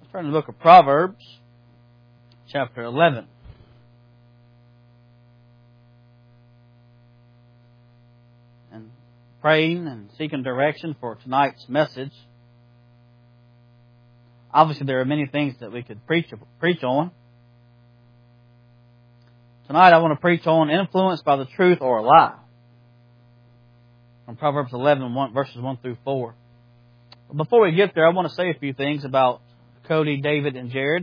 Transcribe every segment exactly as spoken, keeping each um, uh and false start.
Turn to the book of Proverbs, chapter eleven. And praying and seeking direction for tonight's message. Obviously, there are many things that we could preach preach on. Tonight, I want to preach on influenced by the truth or a lie. From Proverbs eleven, one, verses one through four. But before we get there, I want to say a few things about Cody, David, and Jared.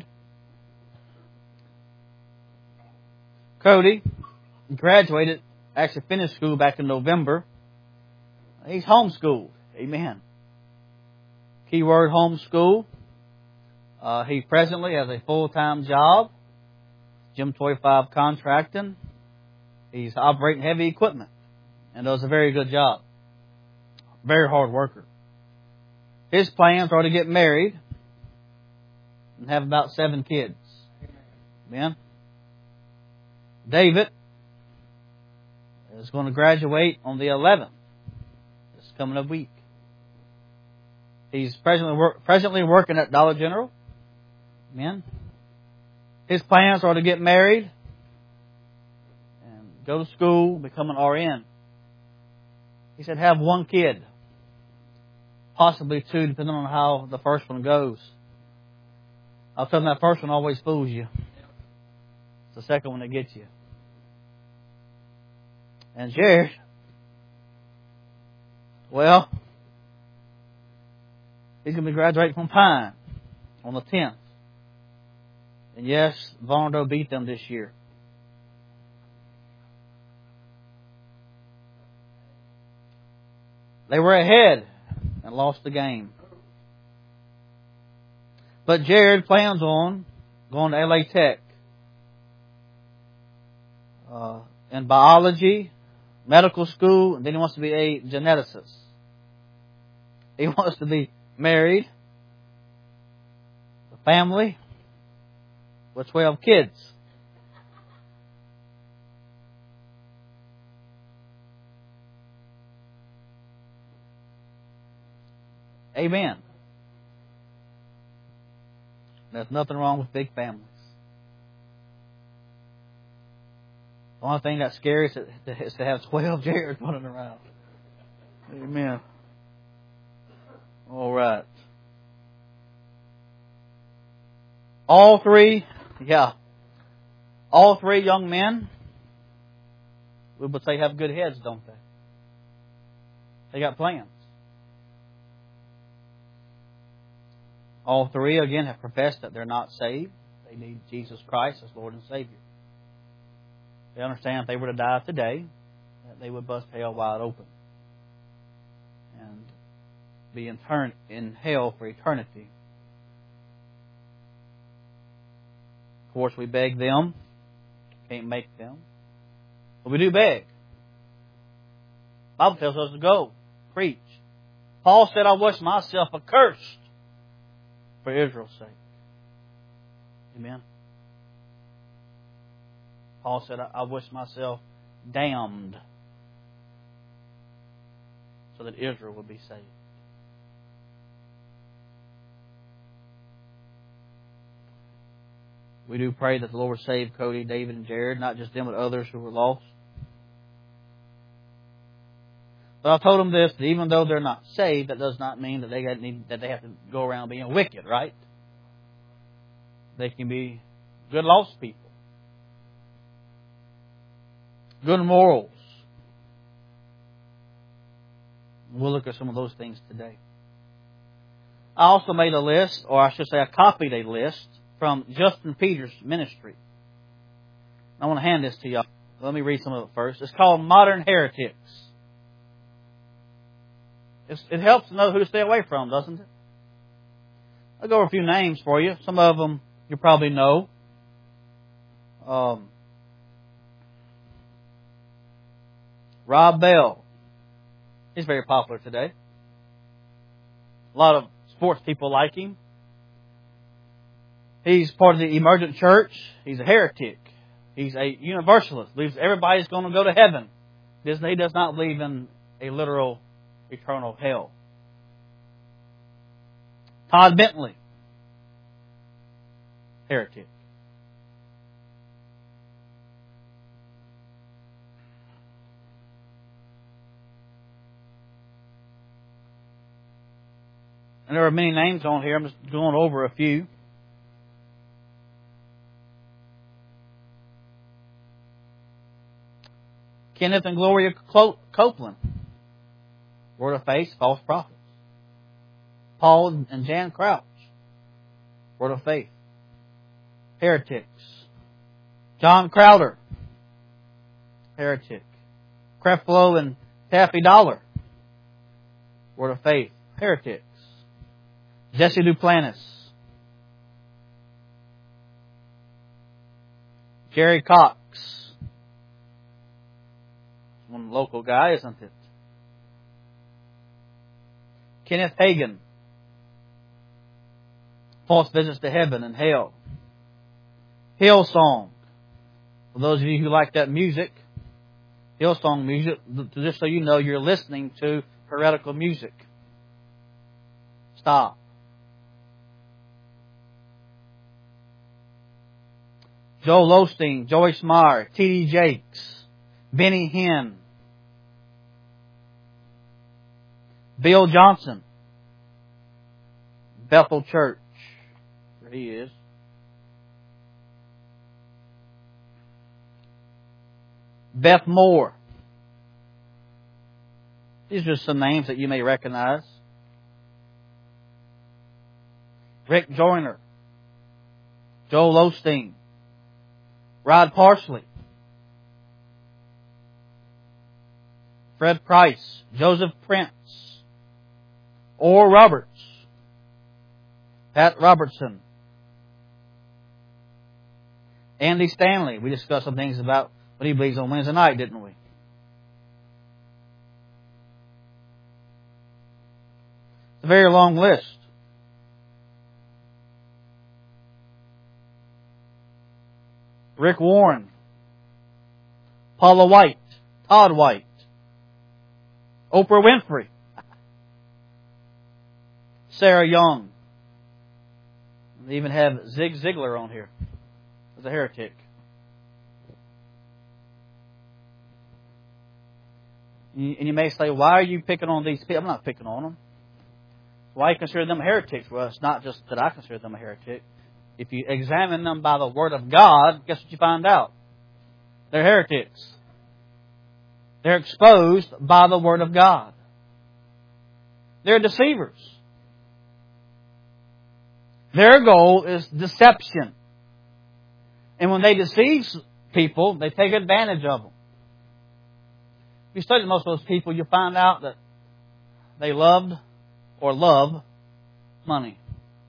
Cody graduated, actually finished school back in November. He's homeschooled. Amen. Keyword homeschool. Uh, he presently has a full-time job. Gym twenty-five contracting. He's operating heavy equipment and does a very good job. Very hard worker. His plans are to get married and have about seven kids. Amen. David is going to graduate on the eleventh. This coming up week. He's presently work, presently working at Dollar General. Amen. His plans are to get married and go to school, become an R N. He said have one kid. Possibly two, depending on how the first one goes. I'll tell them that first one always fools you. It's the second one that gets you. And Jared, well, he's going to be graduating from Pine on the tenth. And yes, Vonderdo beat them this year. They were ahead and lost the game. But Jared plans on going to L A Tech. Uh, in biology, medical school, and then he wants to be a geneticist. He wants to be married, a family, with twelve kids. Amen. There's nothing wrong with big families. The only thing that's scary is to, is to have twelve Jareds running around. Amen. All right. All three, yeah. All three young men, we would say have good heads, don't they? They got plans. All three, again, have professed that they're not saved. They need Jesus Christ as Lord and Savior. They understand if they were to die today, that they would bust hell wide open and be in, turn, in hell for eternity. Of course, we beg them. Can't make them. But we do beg. The Bible tells us to go, preach. Paul said, I wish myself accursed for Israel's sake. Amen. Paul said, I wish myself damned so that Israel would be saved. We do pray that the Lord save Cody, David, and Jared, not just them, but others who were lost. But I told them this, that even though they're not saved, that does not mean that they need, that they have to go around being wicked, right? They can be good lost people. Good morals. We'll look at some of those things today. I also made a list, or I should say I copied a list from Justin Peters' ministry. I want to hand this to y'all. Let me read some of it first. It's called Modern Heretics. It's, it helps to know who to stay away from, doesn't it? I'll go over a few names for you. Some of them you probably know. Um, Rob Bell. He's very popular today. A lot of sports people like him. He's part of the Emergent Church. He's a heretic. He's a universalist. Believes everybody's going to go to heaven. He does not believe in a literal eternal hell. Todd Bentley. Heretic. And there are many names on here. I'm just going over a few. Kenneth and Gloria Copeland. Word of Faith, false prophets. Paul and Jan Crouch. Word of Faith. Heretics. John Crowder. Heretic. Creflo and Taffy Dollar. Word of Faith. Heretics. Jesse Duplantis. Jerry Cox. One local guy, isn't it? Kenneth Hagin. False visits to heaven and hell. Hillsong. For those of you who like that music, Hillsong music, just so you know, you're listening to heretical music. Stop. Joel Osteen, Joyce Meyer, T D Jakes, Benny Hinn, Bill Johnson, Bethel Church. There he is. Beth Moore. These are some names that you may recognize. Rick Joyner, Joel Osteen, Rod Parsley, Fred Price, Joseph Prince, Oral Roberts, Pat Robertson, Andy Stanley. We discussed some things about what he believes on Wednesday night, didn't we? It's a very long list. Rick Warren, Paula White, Todd White, Oprah Winfrey, Sarah Young. They even have Zig Ziglar on here as a heretic. And you may say, why are you picking on these people? I'm not picking on them. Why you consider them heretics? Well, it's not just that I consider them a heretic. If you examine them by the Word of God, guess what you find out? They're heretics. They're exposed by the Word of God. They're deceivers. Their goal is deception. And when they deceive people, they take advantage of them. If you study most of those people, you'll find out that they loved or love money.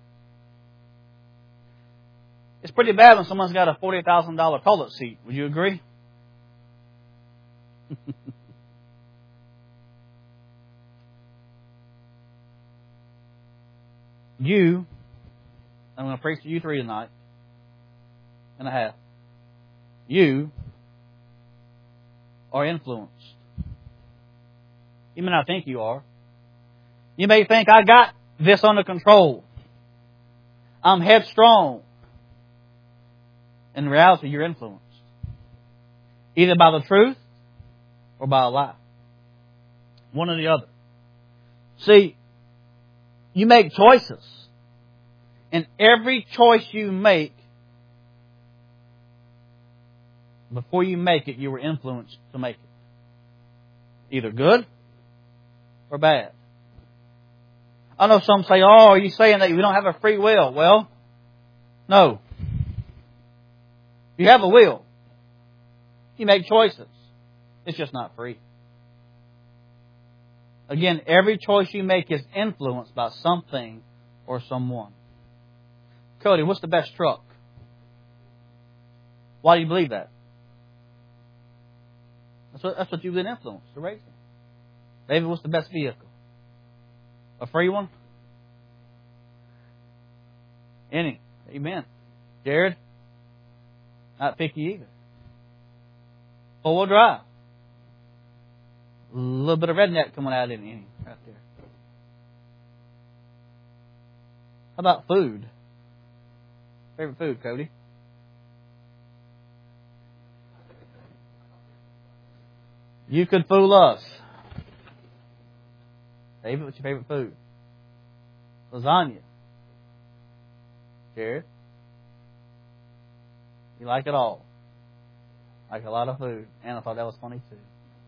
It's pretty bad when someone's got a forty thousand dollars toilet seat. Would you agree? You, I'm going to preach to you three tonight and a half. You are influenced. You may not think you are. You may think, I got this under control. I'm headstrong. In reality, you're influenced. Either by the truth or by a lie. One or the other. See, you make choices. And every choice you make, before you make it, you were influenced to make it. Either good or bad. I know some say, oh, are you saying that we don't have a free will? Well, no. You have a will. You make choices. It's just not free. Again, every choice you make is influenced by something or someone. Cody, what's the best truck? Why do you believe that? That's what, that's what you've been influenced to raise them. David, what's the best vehicle? A free one? Any. Amen. Jared? Not picky either. Four-wheel drive. A little bit of redneck coming out in him right there. How about food? Favorite food, Cody? You could fool us. David, what's your favorite food? Lasagna. Jared? You like it all. Like a lot of food. And I thought that was funny too.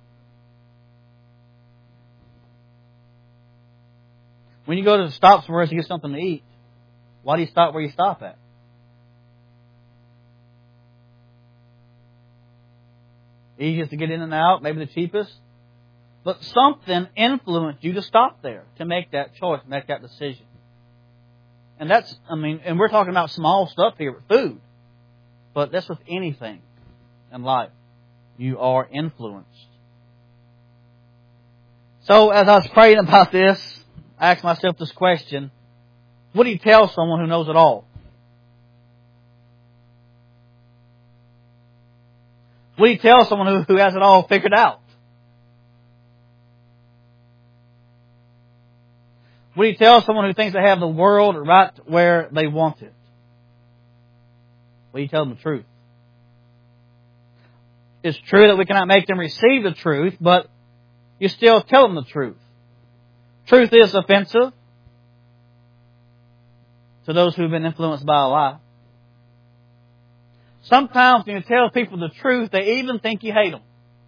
When you go to the stop somewhere to get something to eat, why do you stop where you stop at? Easiest to get in and out, maybe the cheapest. But something influenced you to stop there, to make that choice, make that decision. And that's, I mean, and we're talking about small stuff here with food. But that's with anything in life. You are influenced. So as I was praying about this, I asked myself this question. What do you tell someone who knows it all? What do you tell someone who, who has it all figured out? What do you tell someone who thinks they have the world right where they want it? Well, you tell them the truth. It's true that we cannot make them receive the truth, but you still tell them the truth. Truth is offensive to those who have been influenced by a lie. Sometimes when you tell people the truth, they even think you hate them.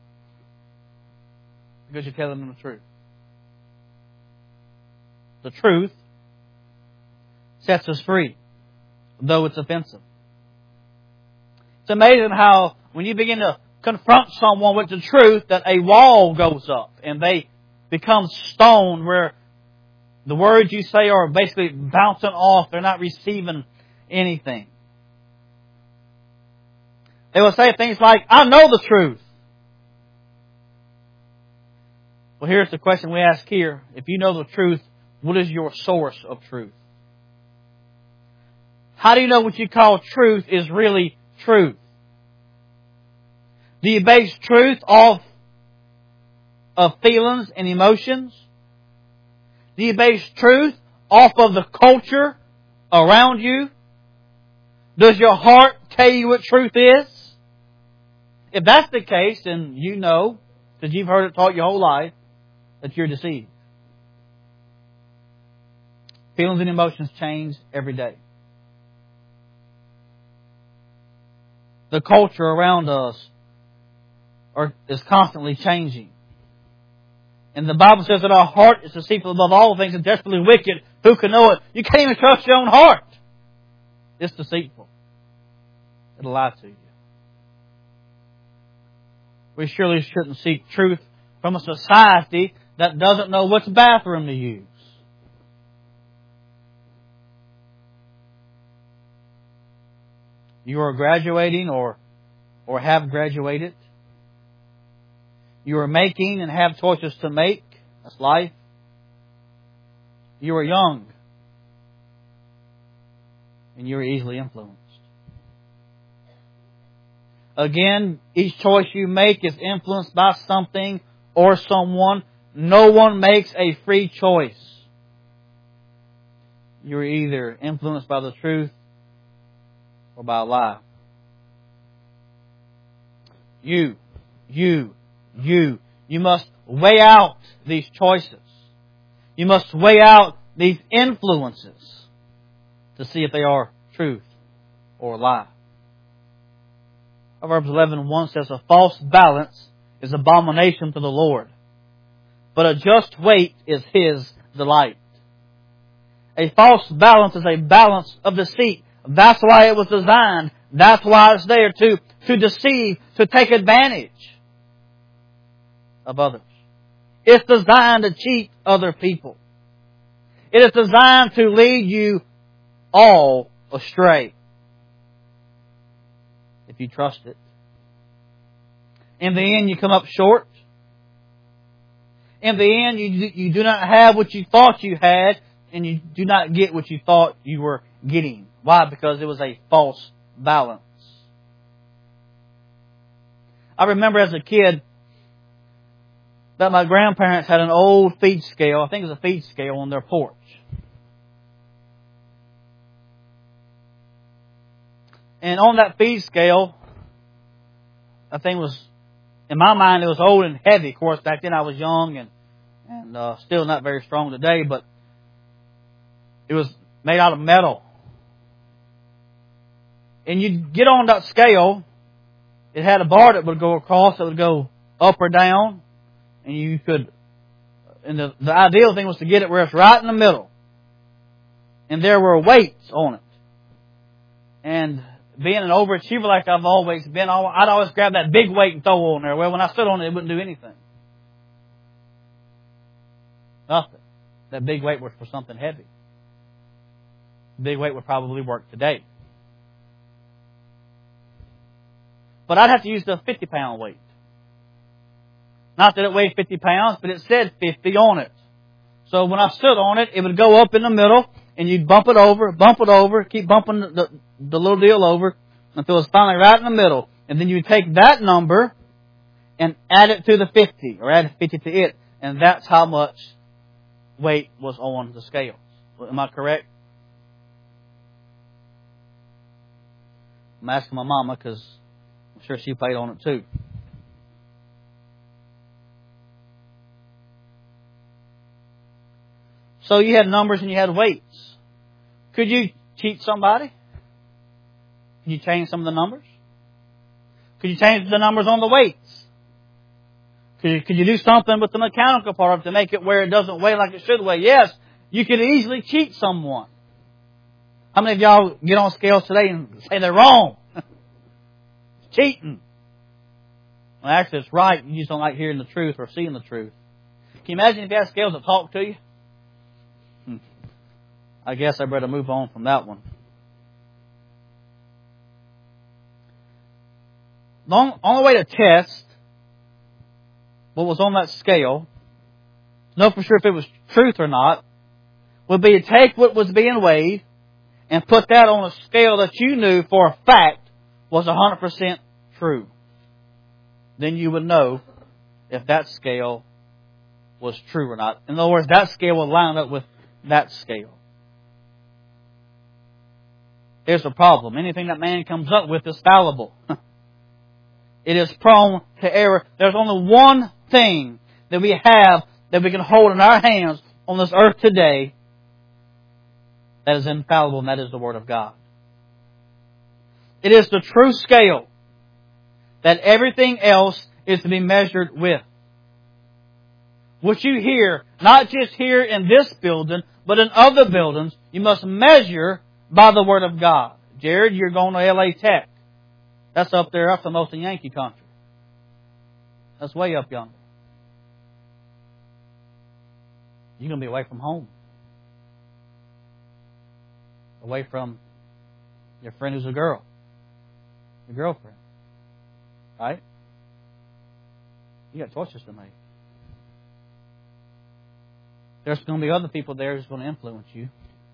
Because you're telling them the truth. The truth sets us free, though it's offensive. It's amazing how when you begin to confront someone with the truth, that a wall goes up and they become stone where the words you say are basically bouncing off. They're not receiving anything. They will say things like, I know the truth. Well, here's the question we ask here. If you know the truth, what is your source of truth? How do you know what you call truth is really truth? Do you base truth off of feelings and emotions? Do you base truth off of the culture around you? Does your heart tell you what truth is? If that's the case, then you know, because you've heard it taught your whole life, that you're deceived. Feelings and emotions change every day. The culture around us are, is constantly changing. And the Bible says that our heart is deceitful above all things and desperately wicked. Who can know it? You can't even trust your own heart. It's deceitful. It'll lie to you. We surely shouldn't seek truth from a society that doesn't know which bathroom to use. You are graduating or, or have graduated. You are making and have choices to make. That's life. You are young. And you are easily influenced. Again, each choice you make is influenced by something or someone. No one makes a free choice. You are either influenced by the truth or by a lie. You, you, you. You must weigh out these choices. You must weigh out these influences to see if they are truth or lie. Proverbs eleven one says, a false balance is abomination to the Lord, but a just weight is His delight. A false balance is a balance of deceit. That's why it was designed. That's why it's there to, to deceive, to take advantage of others. It's designed to cheat other people. It is designed to lead you all astray. If you trust it. In the end, you come up short. In the end, you, you do not have what you thought you had, and you do not get what you thought you were getting. Why? Because it was a false balance. I remember as a kid that my grandparents had an old feed scale. I think it was a feed scale on their porch. And on that feed scale, that thing was, in my mind, it was old and heavy. Of course, back then I was young and, and uh, still not very strong today, but it was made out of metal. And you'd get on that scale, it had a bar that would go across, that would go up or down, and you could, and the, the ideal thing was to get it where it's right in the middle. And there were weights on it. And being an overachiever like I've always been, I'd always grab that big weight and throw it on there. Well, when I stood on it, it wouldn't do anything. Nothing. That big weight was for something heavy. The big weight would probably work today. But I'd have to use the fifty pound weight. Not that it weighed fifty pounds, but it said fifty on it. So when I stood on it, it would go up in the middle, and you'd bump it over, bump it over, keep bumping the, the, the little deal over until it's finally right in the middle. And then you take that number and add it to the fifty, or add fifty to it, and that's how much weight was on the scales. Am I correct? I'm asking my mama because I'm sure she played on it too. So you had numbers and you had weights. Could you cheat somebody? Could you change some of the numbers? Could you change the numbers on the weights? Could you, could you do something with the mechanical part of it to make it where it doesn't weigh like it should weigh? Yes, you could easily cheat someone. How many of y'all get on scales today and say they're wrong? It's cheating. Well, actually, it's right. You just don't like hearing the truth or seeing the truth. Can you imagine if you had scales that talk to you? Hmm. I guess I better move on from that one. The only way to test what was on that scale, know for sure if it was truth or not, would be to take what was being weighed and put that on a scale that you knew for a fact was one hundred percent true. Then you would know if that scale was true or not. In other words, that scale would line up with that scale. Here's the problem. Anything that man comes up with is fallible. It is prone to error. There's only one thing that we have that we can hold in our hands on this earth today that is infallible, and that is the Word of God. It is the true scale that everything else is to be measured with. What you hear, not just here in this building, but in other buildings, you must measure by the Word of God. Jared, you're going to L A Tech. That's up there. That's the most in Yankee country. That's way up yonder. You're going to be away from home. Away from your friend who's a girl. Your girlfriend. Right? You got choices to make. There's going to be other people there who's going to influence you.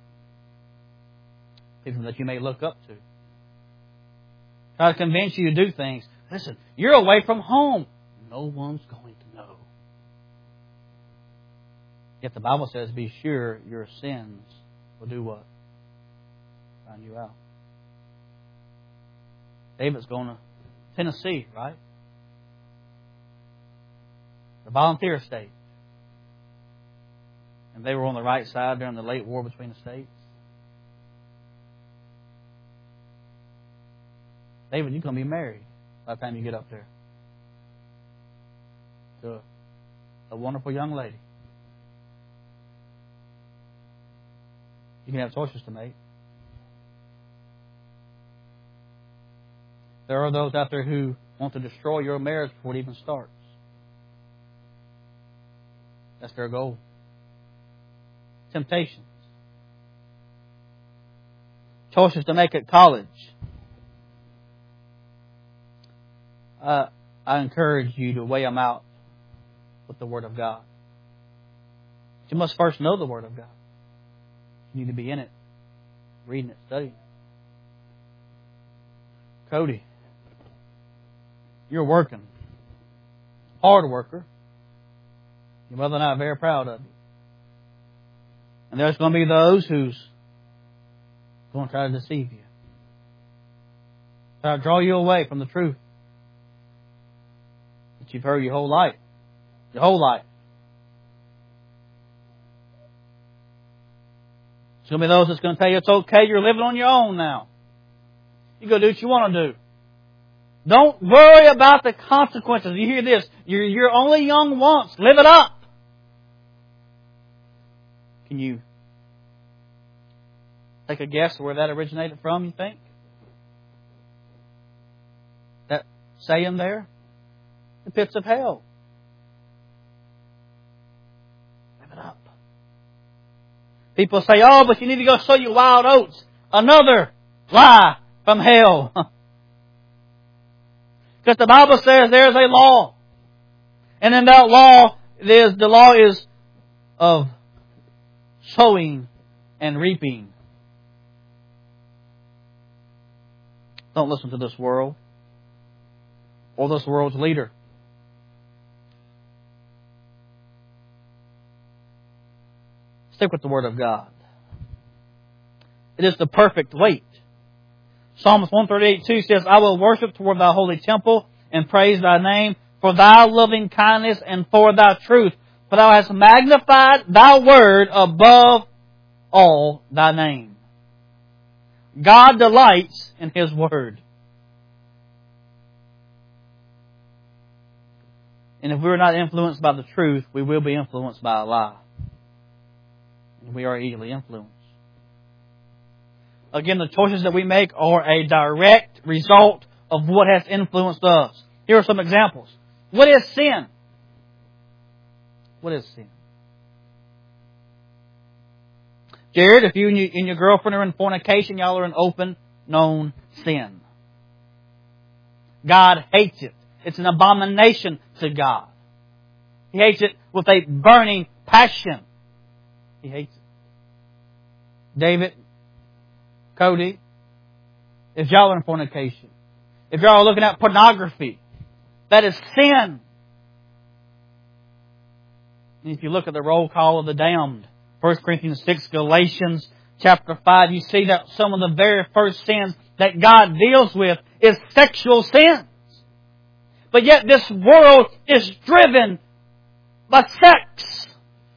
People that you may look up to. Try to convince you to do things. Listen, you're away from home. No one's going to know. Yet the Bible says, be sure your sins will do what? Find you out. David's going to Tennessee, right? The volunteer state. And they were on the right side during the late war between the states. David, you're going to be married by the time you get up there to a, a wonderful young lady. You can have choices to make. There are those out there who want to destroy your marriage before it even starts. That's their goal. Temptations. Choices to make at college. Uh, I encourage you to weigh them out with the Word of God. But you must first know the Word of God. You need to be in it, reading it, studying it. Cody, you're working. Hard worker. Your mother and I are very proud of you. And there's going to be those who's going to try to deceive you. Try to draw you away from the truth that you've heard your whole life. Your whole life. There's going to be those that's going to tell you it's okay, you're living on your own now. You go do what you want to do. Don't worry about the consequences. You hear this, you're, you're only young once. Live it up. Can you take a guess where that originated from, you think? That saying there? The pits of hell. Live it up. People say, oh, but you need to go sow your wild oats. Another lie from hell. Because the Bible says there's a law. And in that law, there's, the law is of sowing and reaping. Don't listen to this world or this world's leader. Stick with the Word of God. It is the perfect weight. Psalms one thirty-eight two says, I will worship toward thy holy temple and praise thy name for thy loving kindness and for thy truth. For thou hast magnified thy word above all thy name. God delights in His word. And if we're not influenced by the truth, we will be influenced by a lie. And we are easily influenced. Again, the choices that we make are a direct result of what has influenced us. Here are some examples. What is sin? What is sin? Jared, if you and, you and your girlfriend are in fornication, y'all are in open, known sin. God hates it. It's an abomination to God. He hates it with a burning passion. He hates it. David, Cody, if y'all are in fornication, if y'all are looking at pornography, that is sin. And if you look at the roll call of the damned, First Corinthians six, Galatians chapter five, you see that some of the very first sins that God deals with is sexual sins. But yet this world is driven by sex.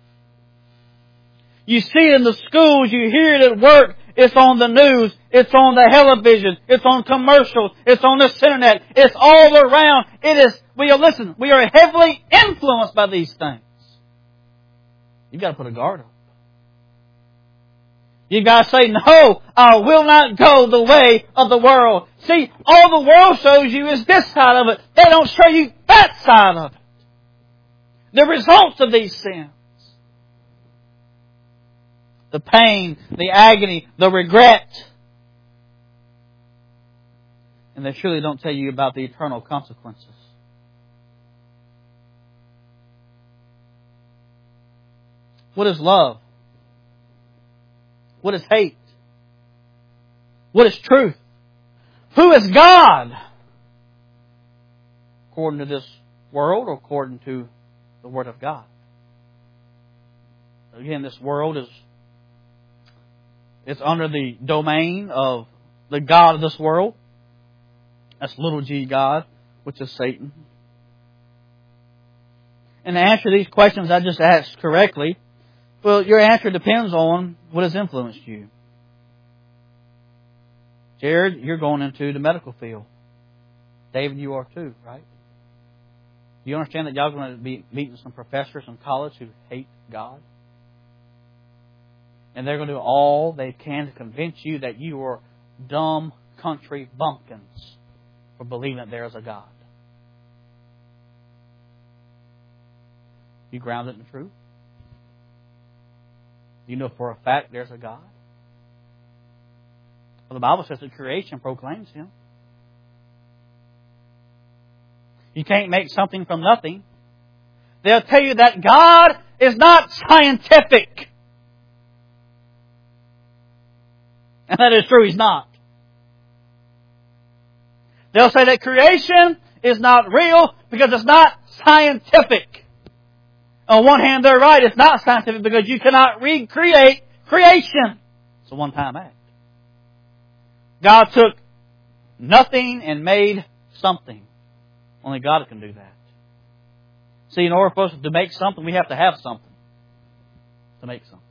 You see it in the schools, you hear it at work, it's on the news, it's on the television, it's on commercials, it's on the internet, it's all around. It is, we are, listen, we are heavily influenced by these things. You've got to put a guard up. You've got to say, no, I will not go the way of the world. See, all the world shows you is this side of it. They don't show you that side of it. The results of these sins. The pain, the agony, the regret. And they surely don't tell you about the eternal consequences. What is love? What is hate? What is truth? Who is God? According to this world or according to the Word of God? Again, this world is it's under the domain of the God of this world. That's little g God, which is Satan. And to answer these questions I just asked correctly, well, your answer depends on what has influenced you. Jared, you're going into the medical field. David, you are too, right? Do you understand that y'all are going to be meeting some professors in college who hate God? And they're going to do all they can to convince you that you are dumb country bumpkins for believing that there is a God. You grounded in the truth? You know for a fact there's a God? Well, the Bible says that creation proclaims Him. You can't make something from nothing. They'll tell you that God is not scientific. And that is true, He's not. They'll say that creation is not real because it's not scientific. On one hand, they're right. It's not scientific because you cannot recreate creation. It's a one-time act. God took nothing and made something. Only God can do that. See, in order for us to make something, we have to have something to make something.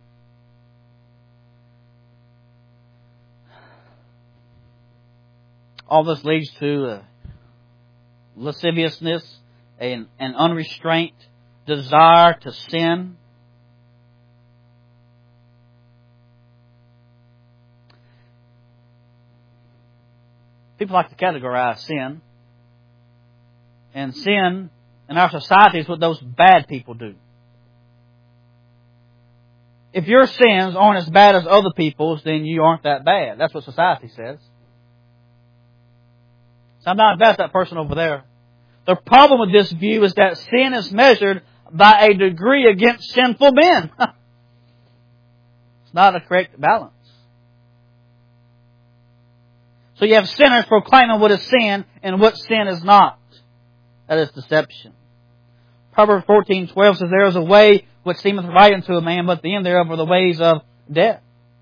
All this leads to uh, lasciviousness, an, an unrestrained desire to sin. People like to categorize sin. And sin in our society is what those bad people do. If your sins aren't as bad as other people's, then you aren't that bad. That's what society says. So I'm not against that person over there. The problem with this view is that sin is measured by a degree against sinful men. It's not a correct balance. So you have sinners proclaiming what is sin and what sin is not. That is deception. Proverbs fourteen twelve says, there is a way which seemeth right unto a man, but the end thereof are the ways of death.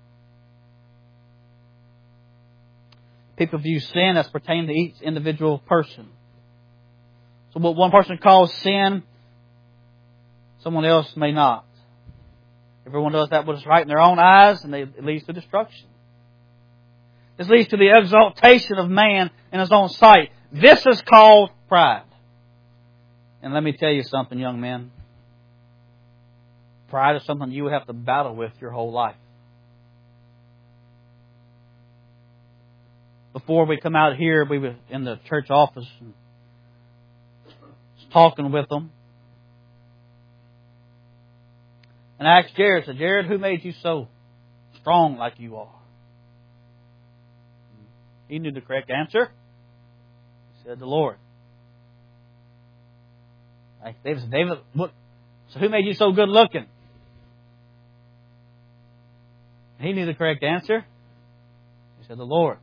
People view sin as pertaining to each individual person. So what one person calls sin, someone else may not. Everyone does that what is right in their own eyes, and it leads to destruction. This leads to the exaltation of man in his own sight. This is called pride. And let me tell you something, young men. Pride is something you have to battle with your whole life. Before we come out here, we were in the church office and talking with them. And I asked Jared, I said, Jared, who made you so strong like you are? He knew the correct answer. He said, the Lord. Like David said, David, what? So who made you so good looking? He knew the correct answer. He said, the Lord.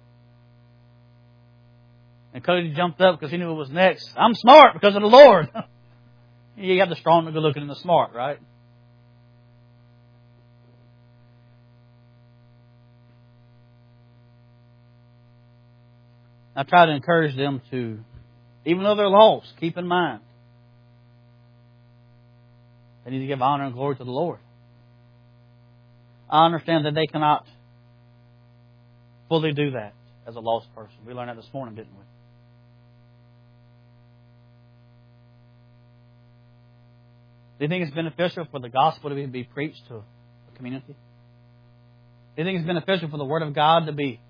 And Cody jumped up because he knew what was next. I'm smart because of the Lord. You got the strong, the good looking, and the smart, right? I try to encourage them to, even though they're lost, keep in mind they need to give honor and glory to the Lord. I understand that they cannot fully do that as a lost person. We learned that this morning, didn't we? Do you think it's beneficial for the gospel to be preached to a community? Do you think it's beneficial for the Word of God to be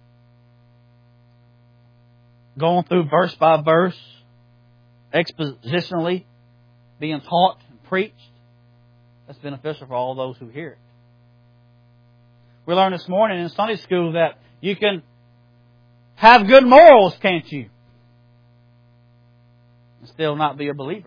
going through verse by verse, expositionally, being taught and preached? That's beneficial for all those who hear it. We learned this morning in Sunday school that you can have good morals, can't you? And still not be a believer.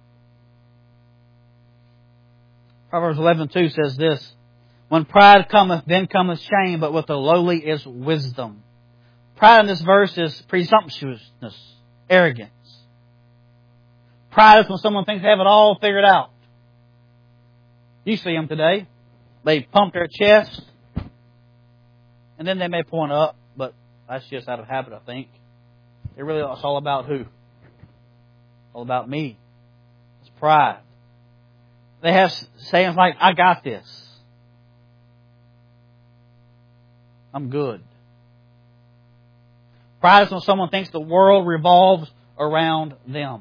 Proverbs eleven two says this, when pride cometh, then cometh shame, but with the lowly is wisdom. Pride in this verse is presumptuousness, arrogance. Pride is when someone thinks they have it all figured out. You see them today. They pump their chest, and then they may point up, but that's just out of habit, I think. It really it's all about who? All about me. It's pride. They have sayings like, I got this. I'm good. Pride is when someone thinks the world revolves around them.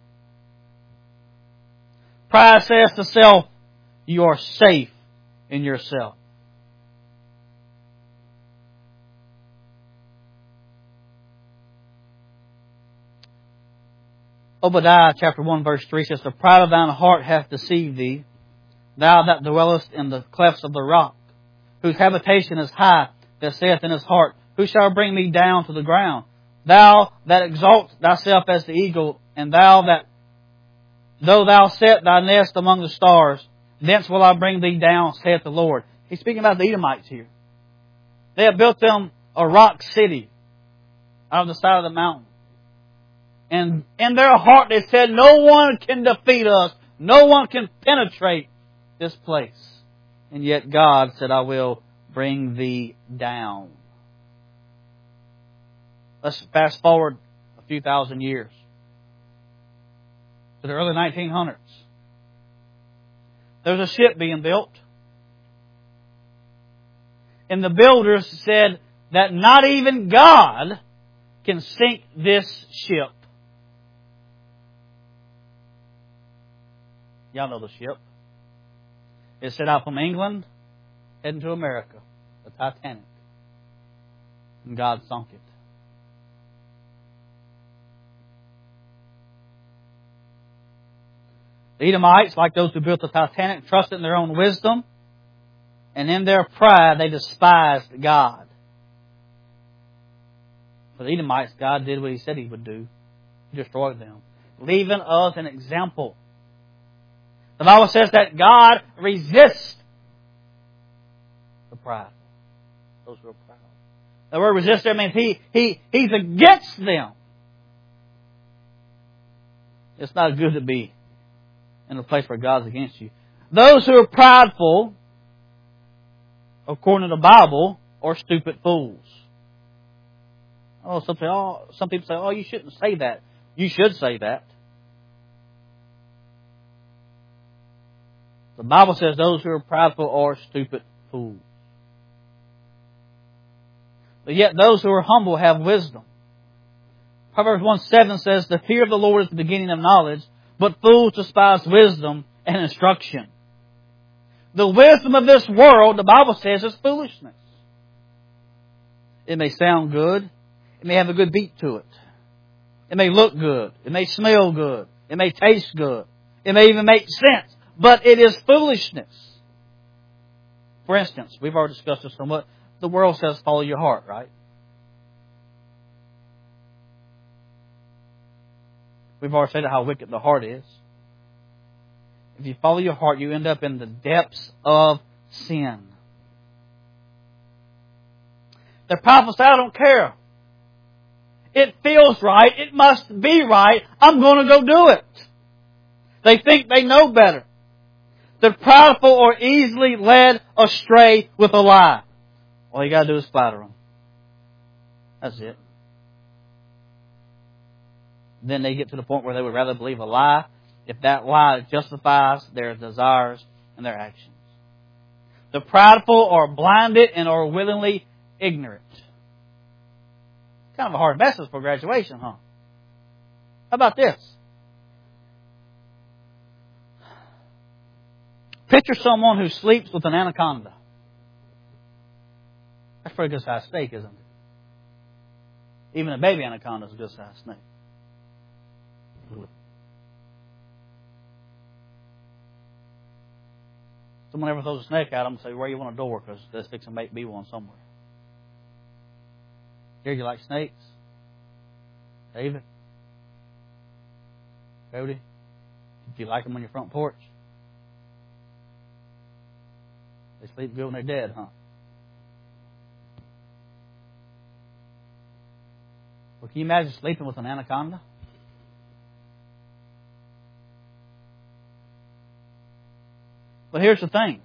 Pride says to self, you are safe in yourself. Obadiah chapter one verse three says, the pride of thine heart hath deceived thee, thou that dwellest in the clefts of the rock, whose habitation is high, that saith in his heart, who shall bring me down to the ground? Thou that exalt thyself as the eagle, and thou that, though thou set thy nest among the stars, thence will I bring thee down, saith the Lord. He's speaking about the Edomites here. They have built them a rock city out of the side of the mountain. And in their heart they said, no one can defeat us. No one can penetrate this place. And yet God said, I will bring thee down. Let's fast forward a few thousand years to the early nineteen hundreds. There's a ship being built. And the builders said that not even God can sink this ship. Y'all know the ship. It set out from England, heading to America. The Titanic. And God sunk it. The Edomites, like those who built the Titanic, trusted in their own wisdom. And in their pride, they despised God. For the Edomites, God did what He said He would do. He destroyed them. Leaving us an example. The Bible says that God resists the proud. Those who are proud. The word resist there means he, he, He's against them. It's not good to be in a place where God's against you. Those who are prideful, according to the Bible, are stupid fools. Oh, some, say, oh, some people say, oh, you shouldn't say that. You should say that. The Bible says those who are prideful are stupid fools. But yet those who are humble have wisdom. Proverbs one seven says, the fear of the Lord is the beginning of knowledge, but fools despise wisdom and instruction. The wisdom of this world, the Bible says, is foolishness. It may sound good. It may have a good beat to it. It may look good. It may smell good. It may taste good. It may even make sense. But it is foolishness. For instance, we've already discussed this somewhat. The world says follow your heart, right? We've already said how wicked the heart is. If you follow your heart, you end up in the depths of sin. The prophets say, I don't care. It feels right. It must be right. I'm going to go do it. They think they know better. The proudful are easily led astray with a lie. All you got to do is flatter them. That's it. Then they get to the point where they would rather believe a lie if that lie justifies their desires and their actions. The proudful are blinded and are willingly ignorant. Kind of a hard message for graduation, huh? How about this? Picture someone who sleeps with an anaconda. That's a pretty good sized snake, isn't it? Even a baby anaconda is a good sized snake. Someone ever throws a snake at them and say, where you want a door? Because there's fixing to be one somewhere. Here, you like snakes? David? Cody? Do you like them on your front porch? They sleep good when they're dead, huh? Well, can you imagine sleeping with an anaconda? But here's the thing.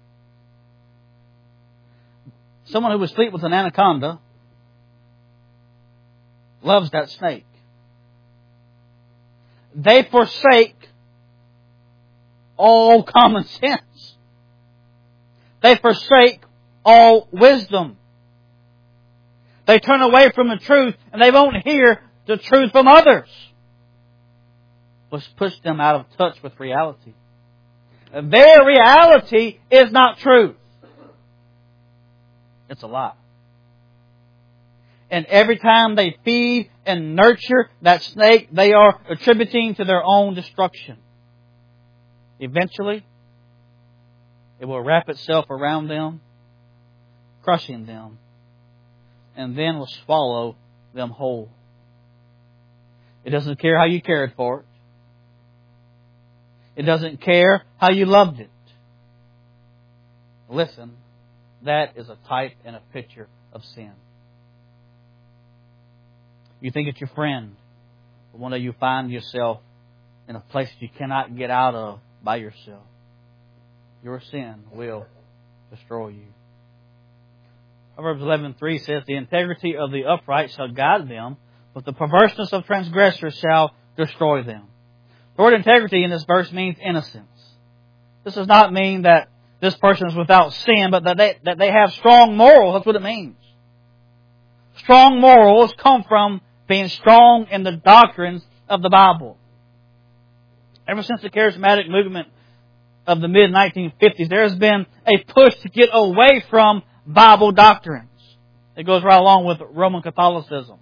Someone who would sleep with an anaconda loves that snake. They forsake all common sense. They forsake all wisdom. They turn away from the truth and they won't hear the truth from others. Which push them out of touch with reality. Their reality is not truth. It's a lie. And every time they feed and nurture that snake, they are attributing to their own destruction. Eventually, it will wrap itself around them, crushing them, and then will swallow them whole. It doesn't care how you cared for it. It doesn't care how you loved it. Listen, that is a type and a picture of sin. You think it's your friend, but one day you find yourself in a place you cannot get out of by yourself. Your sin will destroy you. Proverbs eleven three says, "The integrity of the upright shall guide them, but the perverseness of transgressors shall destroy them." The word integrity in this verse means innocence. This does not mean that this person is without sin, but that they, that they have strong morals. That's what it means. Strong morals come from being strong in the doctrines of the Bible. Ever since the charismatic movement of the mid nineteen fifties, there has been a push to get away from Bible doctrines. It goes right along with Roman Catholicism.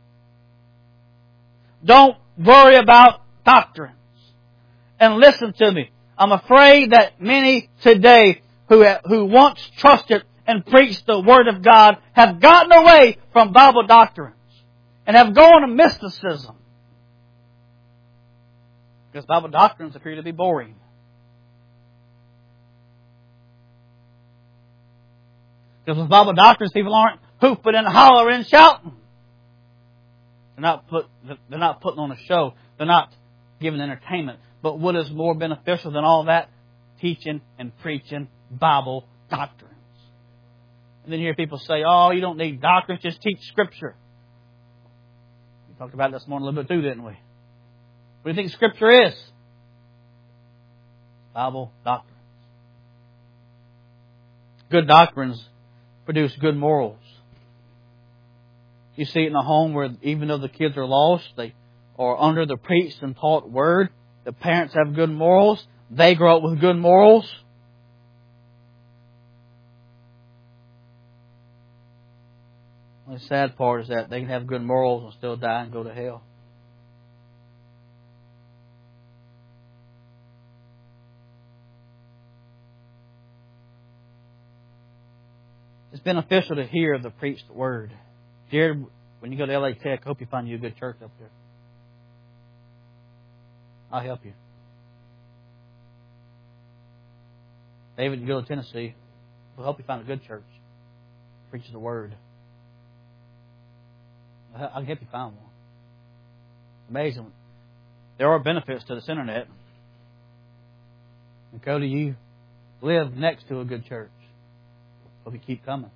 Don't worry about doctrines. And listen to me. I'm afraid that many today who who once trusted and preached the Word of God have gotten away from Bible doctrines and have gone to mysticism. Because Bible doctrines appear to be boring. Because with Bible doctrines, people aren't hooping and hollering and shouting. They're not put. They're not putting on a show. They're not giving entertainment. But what is more beneficial than all that? Teaching and preaching Bible doctrines. And then you hear people say, "Oh, you don't need doctrines, just teach Scripture." We talked about this morning a little bit too, didn't we? What do you think Scripture is? Bible doctrines. Good doctrines produce good morals. You see it in a home where even though the kids are lost, they are under the preached and taught Word. The parents have good morals. They grow up with good morals. The sad part is that they can have good morals and still die and go to hell. It's beneficial to hear the preached Word. Jared, when you go to L A Tech, I hope you find you a good church up there. I'll help you. David, you go to Tennessee, we'll help you find a good church. Preaches the Word. I can help you find one. Amazing. There are benefits to this internet. And Cody, you live next to a good church. Hope you keep coming.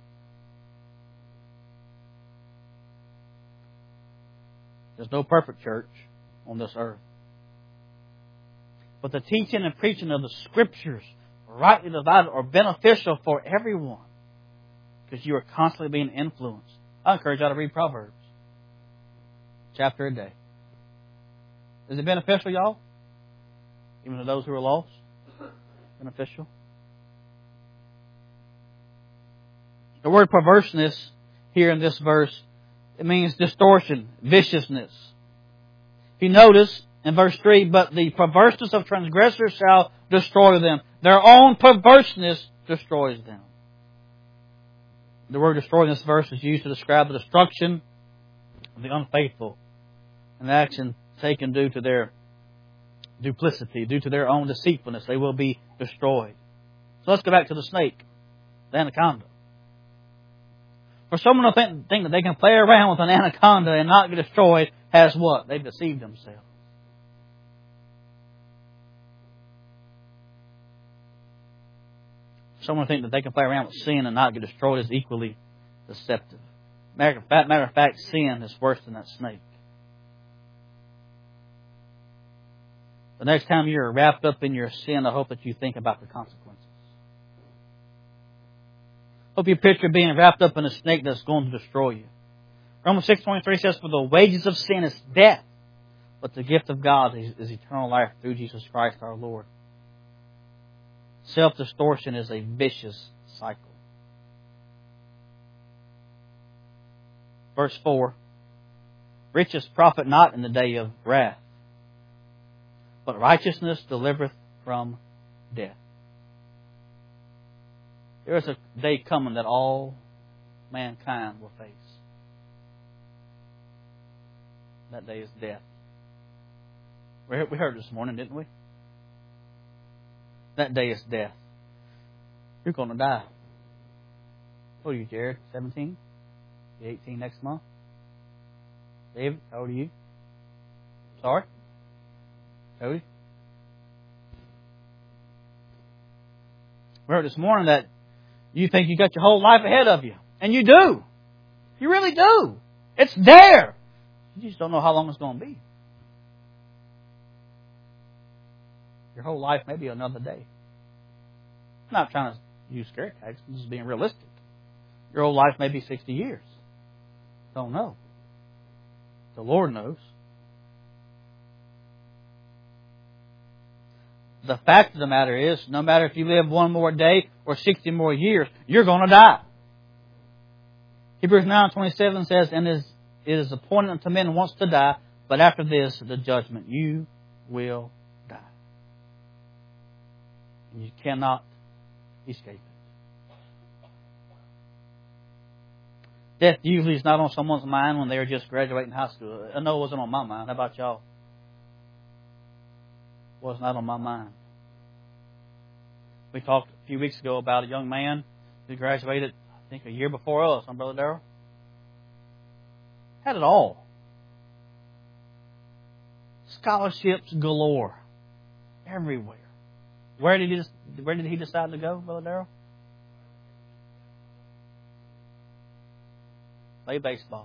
There's no perfect church on this earth. But the teaching and preaching of the Scriptures, rightly divided, are beneficial for everyone. Because you are constantly being influenced. I encourage you to read Proverbs. Chapter a day. Is it beneficial, y'all? Even to those who are lost? Beneficial? The word perverseness here in this verse, it means distortion, viciousness. If you notice in verse three, but the perverseness of transgressors shall destroy them. Their own perverseness destroys them. The word destroy in this verse is used to describe the destruction of the unfaithful, an action taken due to their duplicity, due to their own deceitfulness. They will be destroyed. So let's go back to the snake, the anaconda. For someone to think, think that they can play around with an anaconda and not get destroyed has what? They've deceived themselves. For someone to think that they can play around with sin and not get destroyed is equally deceptive. Matter of fact, matter of fact, sin is worse than that snake. The next time you're wrapped up in your sin, I hope that you think about the consequences. Hope you picture being wrapped up in a snake that's going to destroy you. Romans six twenty-three says, "For the wages of sin is death, but the gift of God is, is eternal life through Jesus Christ our Lord." Self-distortion is a vicious cycle. Verse four, "Riches profit not in the day of wrath, but righteousness delivereth from death." There is a day coming that all mankind will face. That day is death. We heard this morning, didn't we? That day is death. You're going to die. What are you, Jared? seventeen? You're eighteen next month? David, how old are you? Sorry? Cody? We heard this morning that you think you got your whole life ahead of you. And you do. You really do. It's there. You just don't know how long it's going to be. Your whole life may be another day. I'm not trying to use scare tactics. I'm just being realistic. Your whole life may be sixty years. Don't know. The Lord knows. The fact of the matter is, no matter if you live one more day or sixty more years, you're going to die. Hebrews nine twenty-seven says, and it is appointed unto men once to die, but after this, the judgment. You will die. You cannot escape it. Death usually is not on someone's mind when they're just graduating high school. I know it wasn't on my mind. How about y'all? It was not on my mind. We talked a few weeks ago about a young man who graduated, I think, a year before us, huh, Brother Darrell? Had it all. Scholarships galore. Everywhere. Where did he, where did he decide to go, Brother Darrell? Play baseball.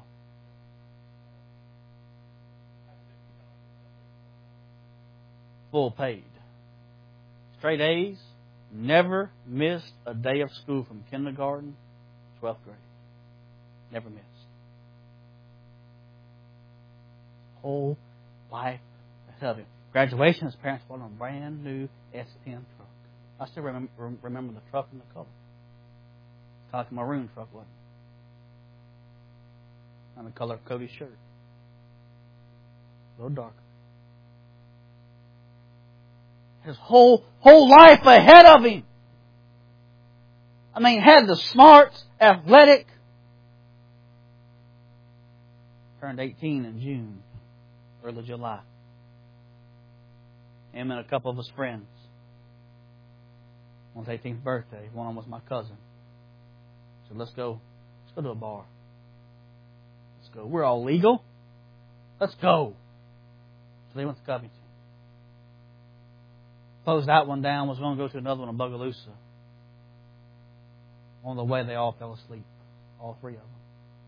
Full paid. Straight A's. Never missed a day of school from kindergarten to twelfth grade. Never missed. Whole life ahead of him. Graduation, his parents bought him a brand new S ten truck. I still remember, remember the truck and the color. It's kind of like a maroon truck, wasn't it? And the color of Cody's shirt. A little darker. His whole whole life ahead of him. I mean, had the smarts, athletic. Turned eighteen in June, early July. Him and a couple of his friends. One's eighteenth birthday. One of them was my cousin. So let's go. Let's go to a bar. Let's go. We're all legal. Let's go. So they went to Covington. Closed that one down, was going to go to another one in Bogalusa. On the way, they all fell asleep. All three of them.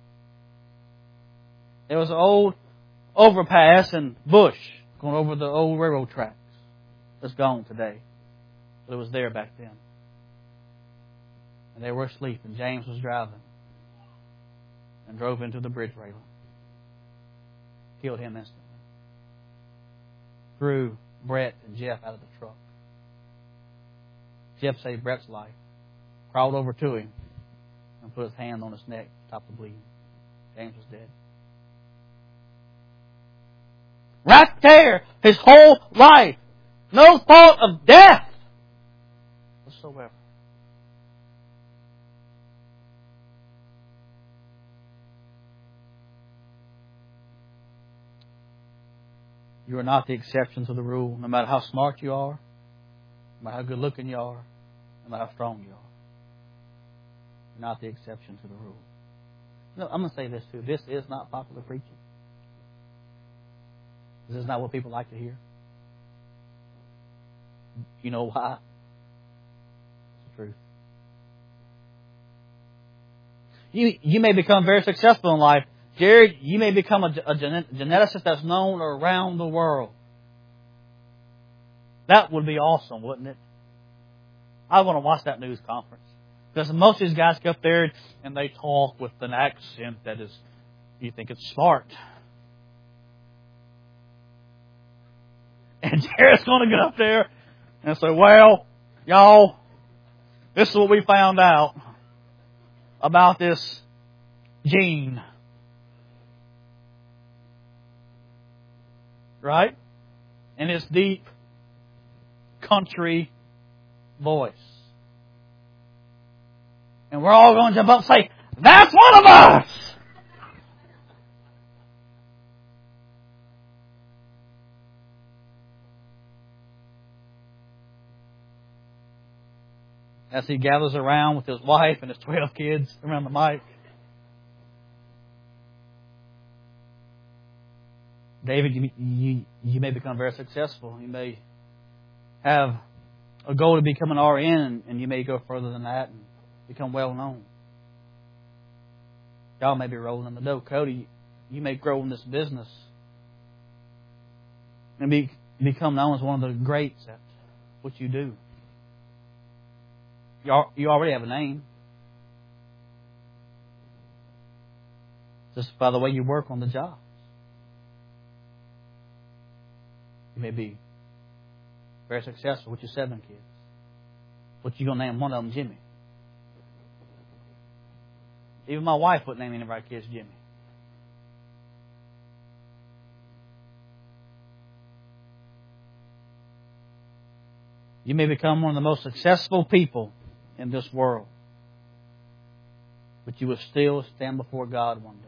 There was an old overpass in Bush going over the old railroad tracks. It's gone today. But it was there back then. And they were asleep, and James was driving. And drove into the bridge railing. Killed him instantly. Threw Brett and Jeff out of the truck. Jeff saved Brett's life. Crawled over to him and put his hand on his neck, stopped the bleeding. James was dead. Right there, his whole life. No thought of death whatsoever. You are not the exception to the rule, no matter how smart you are, no matter how good looking you are, no matter how strong you are. You're not the exception to the rule. You know, I'm going to say this too. This is not popular preaching. This is not what people like to hear. You know why? It's the truth. You, you may become very successful in life. Jared, you may become a, a geneticist that's known around the world. That would be awesome, wouldn't it? I want to watch that news conference. Because most of these guys go up there and they talk with an accent that is, you think it's smart. And Jared's going to get up there and say, well, y'all, this is what we found out about this gene. Right? In his deep country voice. And we're all going to jump up and say, that's one of us! As he gathers around with his wife and his twelve kids around the mic. David, you, you, you may become very successful. You may have a goal to become an R N, and you may go further than that and become well known. Y'all may be rolling in the dough. Cody, you may grow in this business and be, become known as one of the greats at what you do. You, you already have a name. Just by the way you work on the job. You may be very successful with your seven kids. But you're going to name one of them Jimmy. Even my wife wouldn't name any of our kids Jimmy. You may become one of the most successful people in this world. But you will still stand before God one day.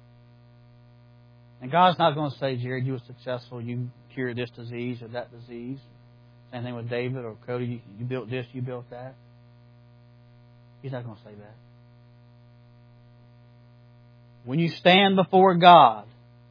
And God's not going to say, Jared, you were successful. You cured this disease or that disease. Same thing with David or Cody. You, you built this, you built that. He's not going to say that. When you stand before God,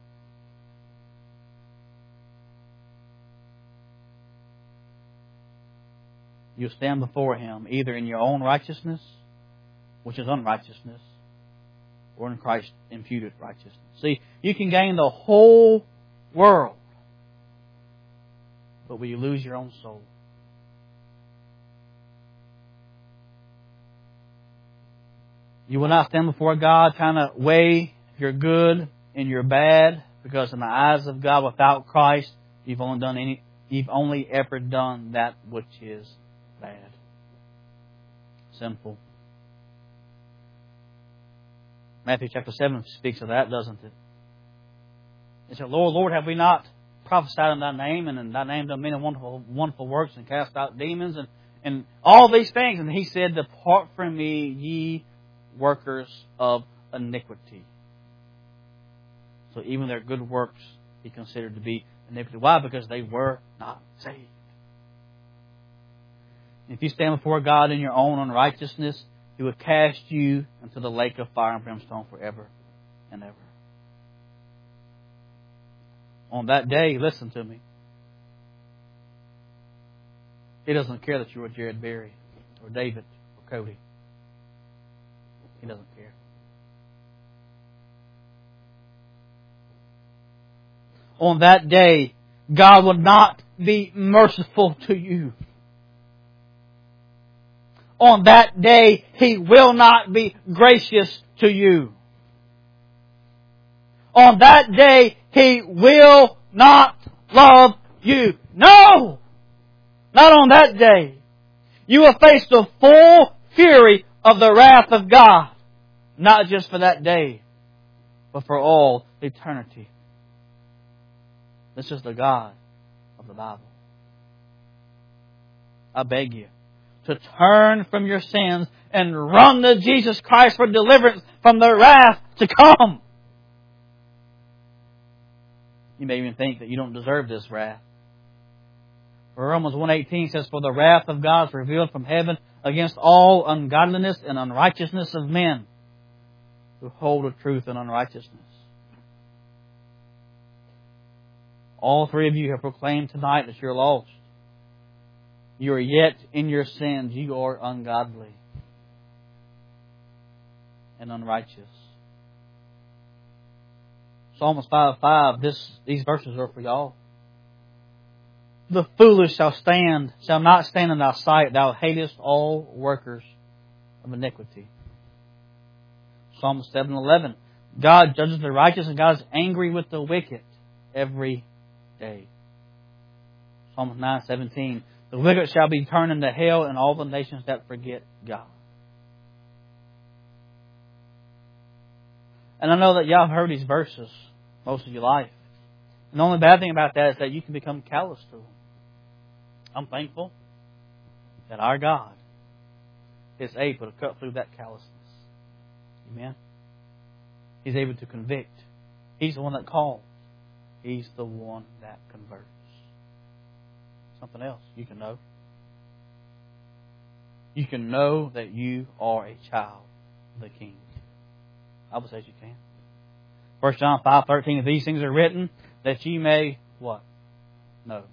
you'll stand before Him either in your own righteousness, which is unrighteousness, or in Christ's imputed righteousness. See, you can gain the whole world, but will you lose your own soul? You will not stand before God trying to weigh your good and your bad, because in the eyes of God, without Christ, you've only done any, you've only ever done that which is bad, sinful. Matthew chapter seven speaks of that, doesn't it? It said, Lord, Lord, have we not prophesied in Thy name, and in Thy name done many wonderful, wonderful works, and cast out demons, and, and all these things? And He said, depart from me, ye workers of iniquity. So even their good works He considered to be iniquity. Why? Because they were not saved. If you stand before God in your own unrighteousness, He will cast you into the lake of fire and brimstone forever and ever. On that day, listen to me, He doesn't care that you are Jared Berry or David or Cody. He doesn't care. On that day, God will not be merciful to you. On that day, He will not be gracious to you. On that day, He will not love you. No! Not on that day. You will face the full fury of the wrath of God. Not just for that day, but for all eternity. This is the God of the Bible. I beg you to turn from your sins and run to Jesus Christ for deliverance from the wrath to come. You may even think that you don't deserve this wrath. For Romans one eighteen says, for the wrath of God is revealed from heaven against all ungodliness and unrighteousness of men who hold of truth and unrighteousness. All three of you have proclaimed tonight that you're lost. You are yet in your sins. You are ungodly and unrighteous. Psalms five five, this, these verses are for y'all. The foolish shall stand, shall not stand in Thy sight. Thou hatest all workers of iniquity. Psalm seven eleven, God judges the righteous and God is angry with the wicked every day. Psalm nine seventeen, the wicked shall be turned into hell, and all the nations that forget God. And I know that y'all have heard these verses most of your life. And the only bad thing about that is that you can become callous to them. I'm thankful that our God is able to cut through that callousness. Amen. He's able to convict. He's the one that calls. He's the one that converts. Something else you can know. You can know that you are a child of the King. The Bible says you can. First John five thirteen, these things are written that ye may what? Know.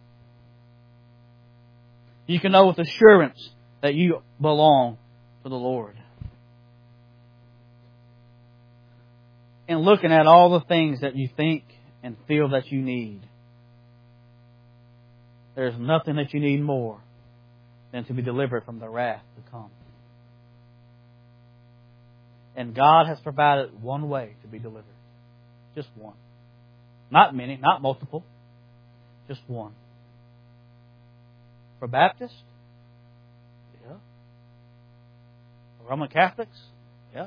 You can know with assurance that you belong to the Lord. and looking at all the things that you think and feel that you need. There's nothing that you need more than to be delivered from the wrath to come. And God has provided one way to be delivered. Just one. Not many, not multiple. Just one. For Baptists? Yeah. For Roman Catholics? Yeah.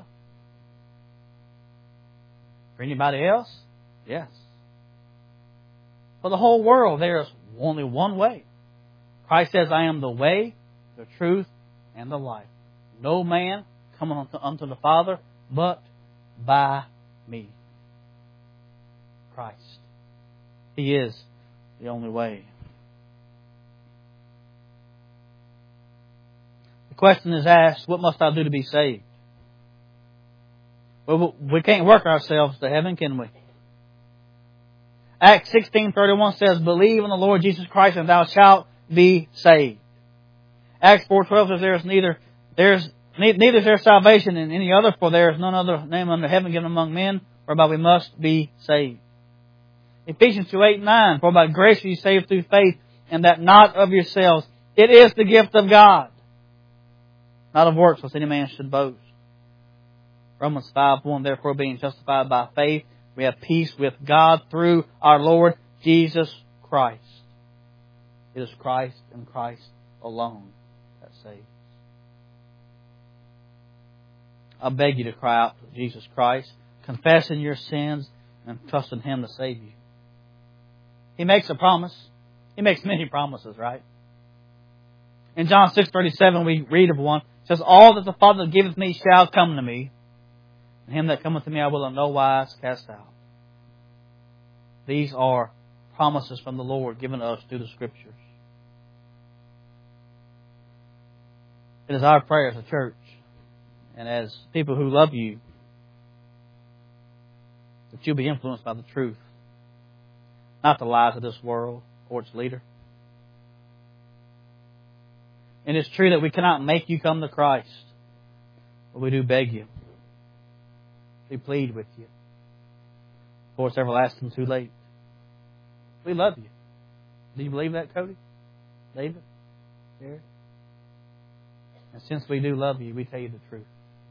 For anybody else? Yes. For the whole world, there is only one way. Christ says, I am the way, the truth, and the life. No man cometh unto, unto the Father but by me. Christ. He is the only way. The question is asked, what must I do to be saved? Well, we can't work ourselves to heaven, can we? Acts sixteen thirty-one says, believe in the Lord Jesus Christ and thou shalt be saved. Acts four twelve says, there is neither, there's, neither is there salvation in any other, for there is none other name under heaven given among men, whereby we must be saved. Ephesians two eight nine, for by grace you saved through faith, and that not of yourselves. It is the gift of God, not of works, lest any man should boast. Romans five one, therefore being justified by faith, we have peace with God through our Lord Jesus Christ. It is Christ and Christ alone that saves. I beg you to cry out to Jesus Christ, confessing your sins, and trust in Him to save you. He makes a promise. He makes many promises, right? In John six thirty-seven, we read of one. It says, all that the Father giveth me shall come to me, and him that cometh to me I will in no wise cast out. These are promises from the Lord given to us through the Scriptures. It is our prayer as a church and as people who love you that you'll be influenced by the truth, not the lies of this world or its leader. And it's true that we cannot make you come to Christ, but we do beg you. We plead with you. Before it's everlasting too late. We love you. Do you believe that, Cody? David? Eric? And since we do love you, we tell you the truth.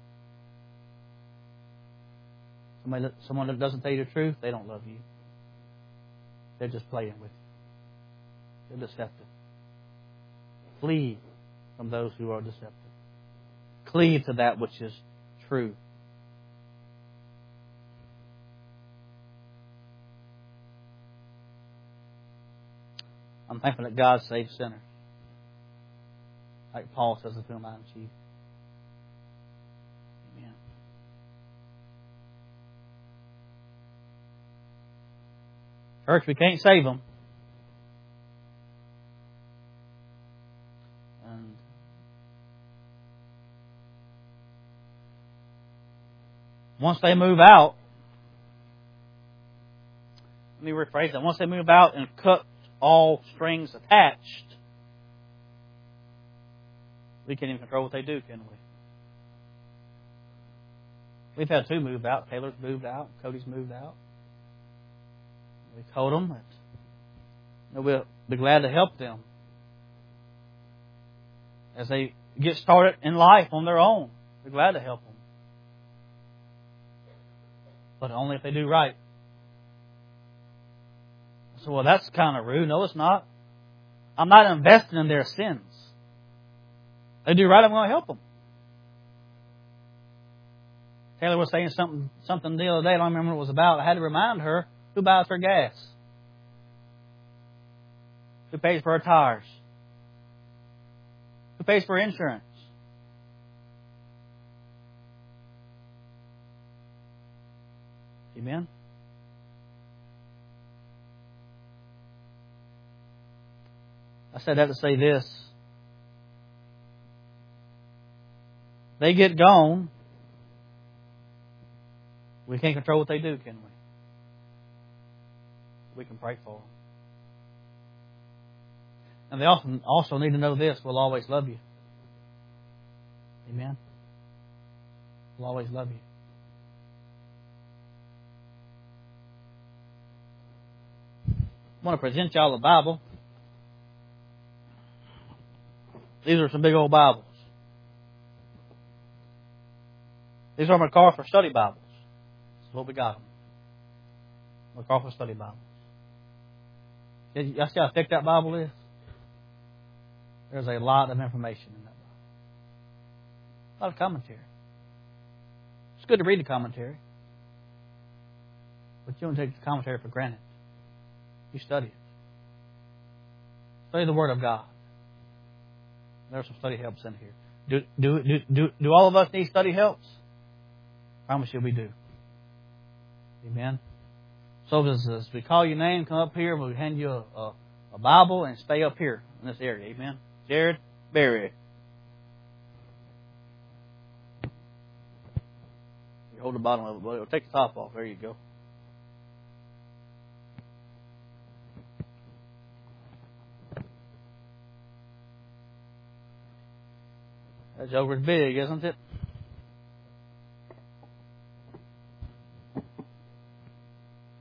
Somebody, someone that doesn't tell you the truth, they don't love you. They're just playing with you. They're deceptive. Flee from those who are deceptive. Cleave to that which is true. I'm thankful that God saves sinners. Like Paul says in Philippians chief. Amen. Church, we can't save them. And once they move out, let me rephrase that. Once they move out and cut all strings attached, we can't even control what they do, can we? We've had two move out. Taylor's moved out. Cody's moved out. We told them that you know, we'll be glad to help them as they get started in life on their own. We're glad to help them. But only if they do right. So, well, that's kind of rude. No, it's not. I'm not investing in their sins. They do right, I'm going to help them. Taylor was saying something something the other day. I don't remember what it was about. I had to remind her who buys her gas, who pays for her tires, who pays for insurance. Amen. I said that to say this. They get gone. We can't control what they do, can we? We can pray for them. And they often also need to know this. We'll always love you. Amen. We'll always love you. I want to present y'all a Bible. These are some big old Bibles. These are MacArthur Study Bibles. That's what we got them. MacArthur Study Bibles. Y'all see how thick that Bible is? There's a lot of information in that Bible. A lot of commentary. It's good to read the commentary. But you don't take the commentary for granted. You study it. Study the Word of God. There are some study helps in here. Do, do, do, do, do all of us need study helps? I promise you we do. Amen. So as, as we call your name, come up here, we'll hand you a, a, a Bible and stay up here in this area. Amen. Jared Berry. You hold the bottom of it, but it'll take the top off. There you go. That joker's big, isn't it?